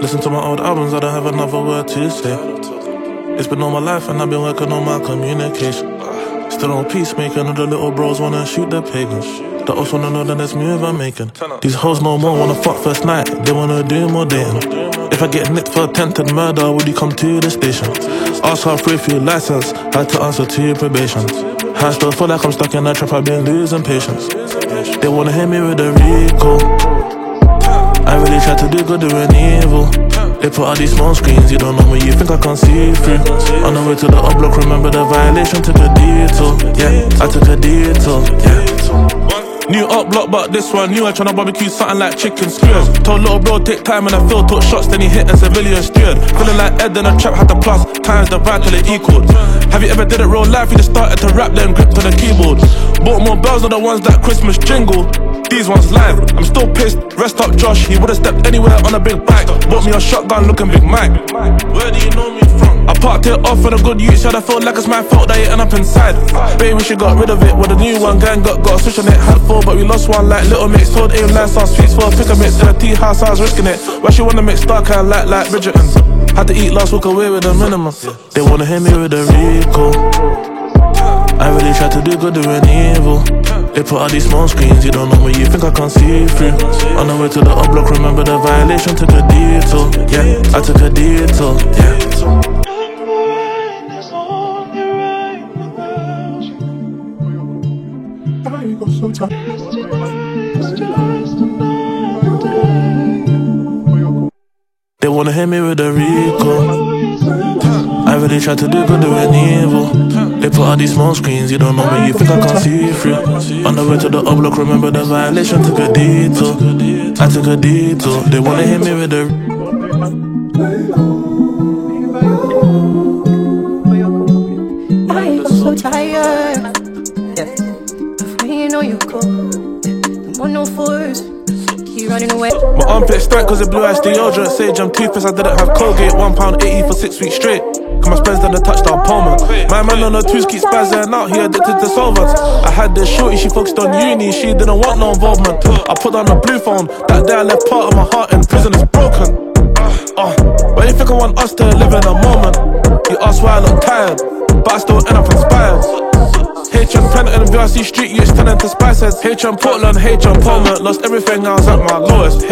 Listen to my old albums, I don't have another word to say. It's been all my life and I've been working on my communication. Still on peacemaking, all the little bros wanna shoot the pagans. They also wanna know the next move I'm making. These hoes no more wanna fuck first night, they wanna do more dating. If I get nicked for attempted murder, would you come to the station? Ask her for a few license, had to answer to probation. I still feel like I'm stuck in that trap, I've been losing patience. They wanna hit me with a Rico. I really try to do good doing evil. They put all these small screens, you don't know me, you think I can't see through. On the way to the up block, remember the violation, took a detour. Yeah, I took a detour, yeah. New up block, but this one new. I tryna barbecue something like chicken skewers. Told little bro take time and I feel took shots, then he hit a civilian steward. Feeling like Ed in a trap, had the plus times the vibe till it equaled. Have you ever did it real life? You just started to rap, then gripped on the keyboard. Bought more bells than the ones that Christmas jingle. These ones live, I'm still pissed. Rest up Josh, he would've stepped anywhere on a big bike. Bought me a shotgun looking Big Mike. Where do you know me from? I parked it off with a good use, I feel like it's my fault that it end up inside. Baby, she got rid of it with a new one. Gang got a switch on it, had four, but we lost one like Little Mix. Told aim line sauce, sweets for a pick a mix. In a tea house, I was risking it. Why she wanna mix dark and like Bridgerton? Had to eat last, walk away with a minimum. They wanna hit me with a Rico. I really try to do good doing evil. They put all these small screens, you don't know me, you think I can't see through. On the way to the up block, remember the violation, took a detour. Yeah, I took a detour, yeah. They wanna hit me with a Rico. I really try to do good doing evil. They put all these small screens, you don't know me, you think I can't see through. On the way to the up block, remember the violation, took a detour. I took a detour. They wanna hit me with a I'm so tired. Yeah. Before you know you go, I'm on no force. Keep running away. My armpit stank cause it blew ice deodorant. Sage, I'm toothless, I didn't have Colgate. £1.80 for 6 weeks straight. Cause my spends done a touchdown Pullman. My man on the twos keep spazzing out, he addicted to solvents. I had this shorty, she focused on uni, she didn't want no involvement. I put on a blue phone, that day I left part of my heart in prison, it's broken. Why you think I want us to live in a moment? You ask why I look tired, but I still end up inspired. HM Pennington, VRC Street, you turning to Spices. HM Portland, HM Pullman, lost everything, I was at my lowest.